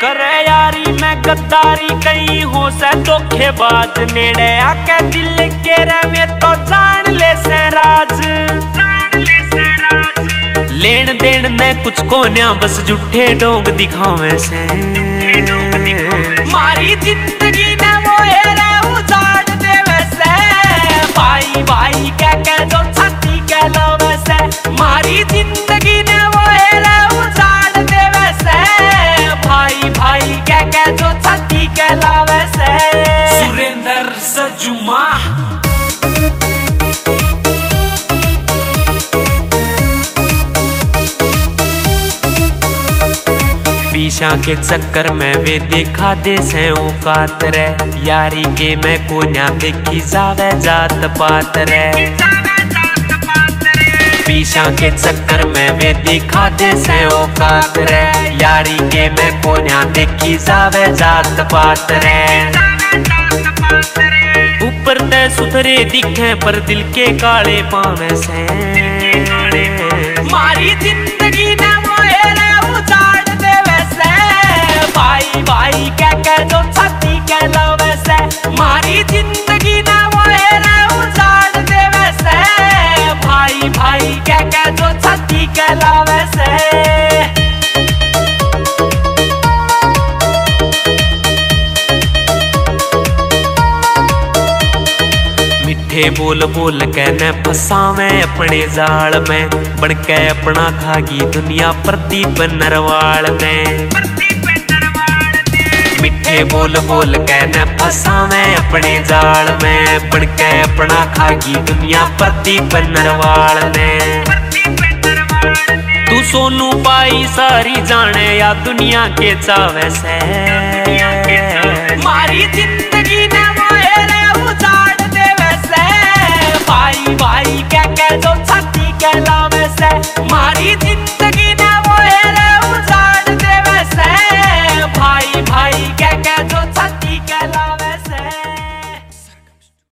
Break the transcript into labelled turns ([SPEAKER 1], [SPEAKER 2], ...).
[SPEAKER 1] करे यारी मैं गद्दारी कहीं हो से धोखेबाज नेड़े आके दिल के रवे तो जान ले से राज लेन देन ने कुछ कोन्या बस झूठे डोंग दिखावे से मारी जिंदगी ने वो हेरे उजाड़ देवे से भाई भाई कह जो छाती कह लवे से मारी जिंदगी ने वो हेरे उजाड़ देवे से भाई भाई कह जो छाती कह लवे से सुरेंद्र सजुमा पीछा के चक्कर में वे देखा दे से औकात रे यारी के मैं कोन्या देखी जावे जात पात रे पीछा के चक्कर में वे देखा दे से औकात रे यारी के मैं कोन्या देखी जावे जात पात रे ऊपर ते सुथरे दिखे पर दिल के काले पावे से मारी जिंदगी ने भाई भाई कह जो छाती कह लवे से मारी जिंदगी ना वो हेरे उजाड़ देवे से भाई भाई कह जो छाती कह लवे से मिठे बोल बोल के न फसावे अपने जाल में बनके अपना खागी दुनिया प्रदीप नरवाल में मिठे बोल बोल के न फसावे अपने जाल में बनके अपना खागी दुनिया प्रदीप नरवाल ने तू सोनू पाई सारी जाने या दुनिया के चावे से मारी जिंदगी ने वो हेरे उजाड़ देवे से भाई भाई कह जो छाती कह लावे से मारी जिंदगी